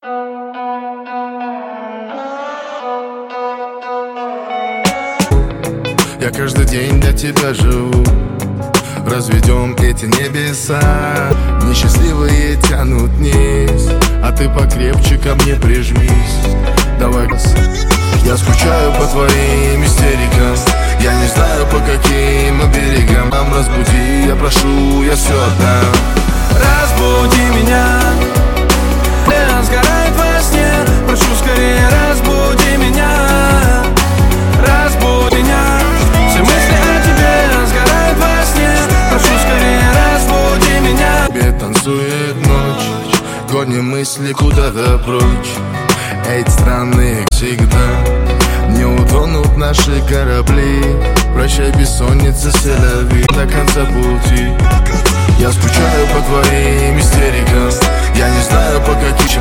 Я каждый день для тебя живу. Разведем эти небеса. Несчастливые тянут вниз, а ты покрепче ко мне прижмись. Давай. Я скучаю по твоим истерикам. Я не знаю, по каким берегам. Нам разбуди, я прошу, я все отдам. Разбуди меня, я сгорает во сне. Прошу скорее, разбуди меня. Разбуди меня. Все мысли о тебе сгорают во сне. Прошу скорее, разбуди меня. Тебе танцует ночь, гоним мысли куда-то прочь. Эти странные всегда не утонут наши корабли. Прощай, бессонница, селяви до конца пути. Я скучаю по твоим истерикам. Я не знаю, по каким